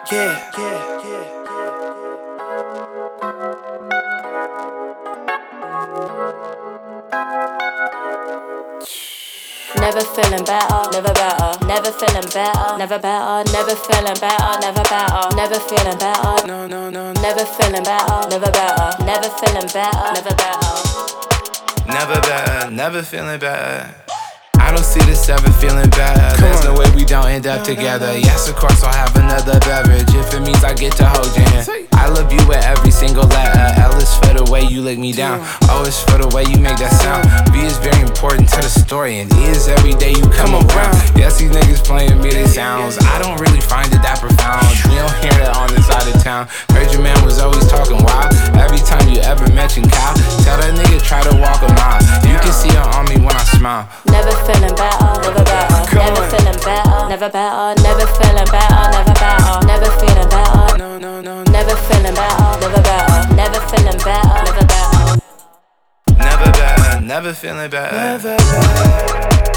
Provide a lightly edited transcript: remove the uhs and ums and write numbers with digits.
Yeah. Never feeling better, never better. Never feeling better, never better. Never feeling better, never better. Never feeling better, No. never feeling better, never better. Never feeling better, never better. Never better, never feeling better. I don't see this ever feeling better. There's no way we don't end up together. Yes, of course I'll have another beverage if it means I get to hold your hand. I love you with every single letter. L is for the way you lick me down. O is for the way you make that sound. V is very important to the story, and E is every day you come around. Yes, these niggas playing me they sounds. I don't really find it that profound. We don't hear that on this side of town. Heard your man was always talking wild. Every time you ever mention Kyle, tell that nigga try to walk a mile. You can see it on me when I smile. Never feeling better, never better. Never feeling better, never better. Never feeling better, never better. Never feeling better, No. never feeling better, never better. Never feeling better, never better. Never better, never feeling better.